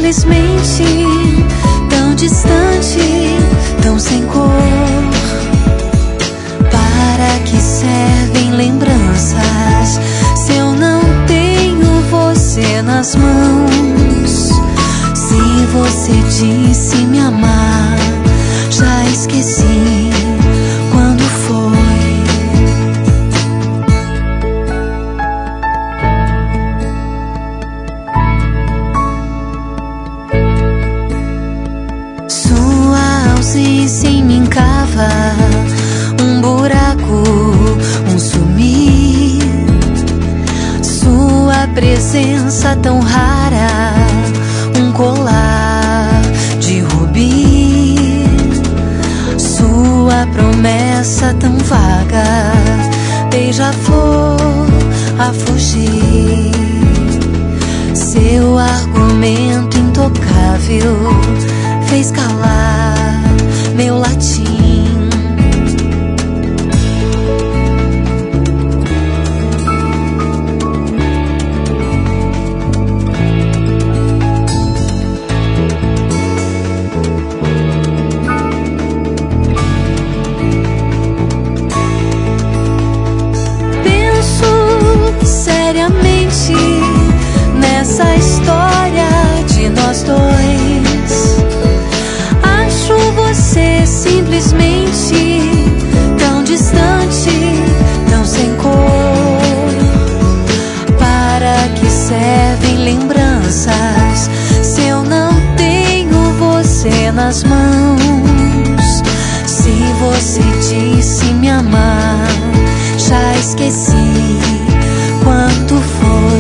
simplesmente tão distante, tão sem cor. Para que servem lembranças se eu não tenho você nas mãos? Se você disse me amar, já esqueci quando foi. Sua ausência em mim cava um buraco, um sumir. Sua presença tão rara, um colar de rubi. Sua promessa tão vaga, beija-flor a fugir. Seu argumento intocável fez calar meu latim. Seriamente nessa história de nós dois. Acho você simplesmente tão distante, tão sem cor. Para que servem lembranças se eu não tenho você nas mãos? Se você disse me amar, já esqueci quanto foi.